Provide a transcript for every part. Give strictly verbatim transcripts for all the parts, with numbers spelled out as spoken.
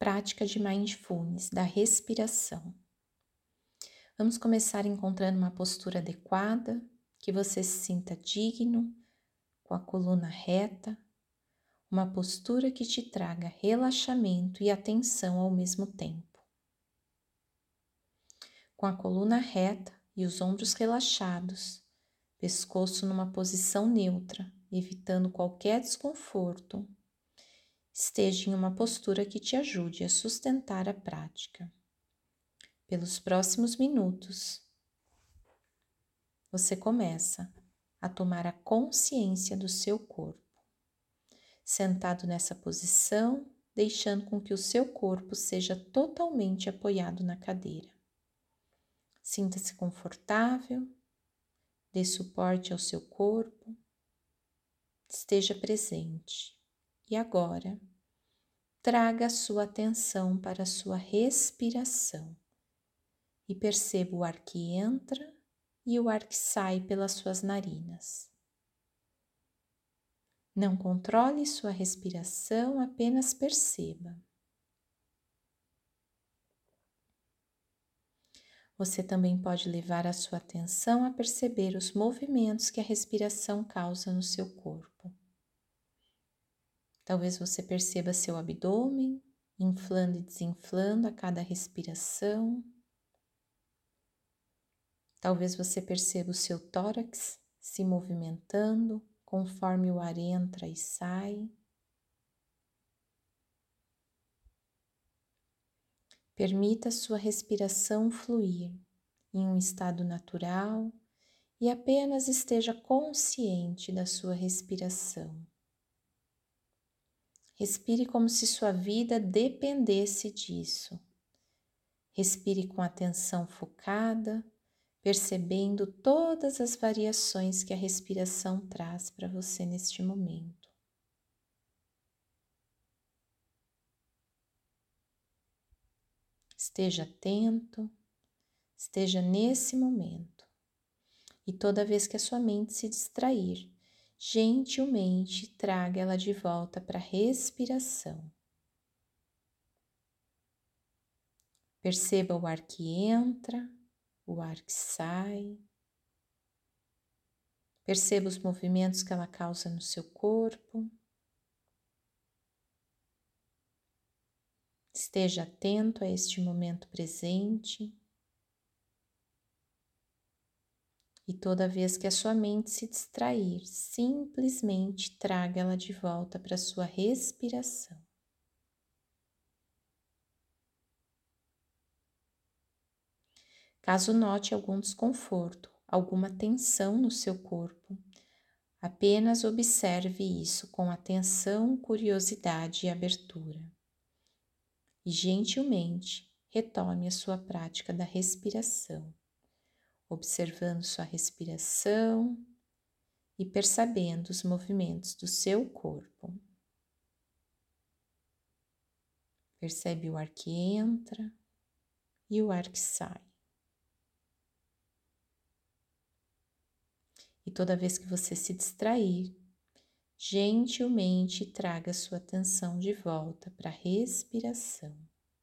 prática de Mindfulness, da respiração. Vamos começar encontrando uma postura adequada, que você se sinta digno, com a coluna reta, uma postura que te traga relaxamento e atenção ao mesmo tempo. Com a coluna reta e os ombros relaxados, pescoço numa posição neutra, evitando qualquer desconforto, esteja em uma postura que te ajude a sustentar a prática. Pelos próximos minutos, você começa a tomar a consciência do seu corpo, sentado nessa posição, deixando com que o seu corpo seja totalmente apoiado na cadeira. Sinta-se confortável, dê suporte ao seu corpo, esteja presente. E agora, traga a sua atenção para a sua respiração e perceba o ar que entra e o ar que sai pelas suas narinas. Não controle sua respiração, apenas perceba. Você também pode levar a sua atenção a perceber os movimentos que a respiração causa no seu corpo. Talvez você perceba seu abdômen inflando e desinflando a cada respiração. Talvez você perceba o seu tórax se movimentando conforme o ar entra e sai. Permita sua respiração fluir em um estado natural e apenas esteja consciente da sua respiração. Respire como se sua vida dependesse disso. Respire com atenção focada, percebendo todas as variações que a respiração traz para você neste momento. Esteja atento, esteja nesse momento. E toda vez que a sua mente se distrair, gentilmente traga ela de volta para a respiração. Perceba o ar que entra, o ar que sai. Perceba os movimentos que ela causa no seu corpo. Esteja atento a este momento presente. E toda vez que a sua mente se distrair, simplesmente traga ela de volta para a sua respiração. Caso note algum desconforto, alguma tensão no seu corpo, apenas observe isso com atenção, curiosidade e abertura. E gentilmente retome a sua prática da respiração, observando sua respiração e percebendo os movimentos do seu corpo. Percebe o ar que entra e o ar que sai. E toda vez que você se distrair, gentilmente traga sua atenção de volta para a respiração.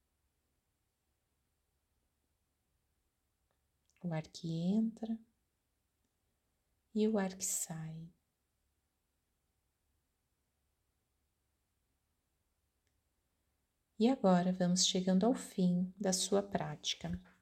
O ar que entra e o ar que sai. E agora vamos chegando ao fim da sua prática.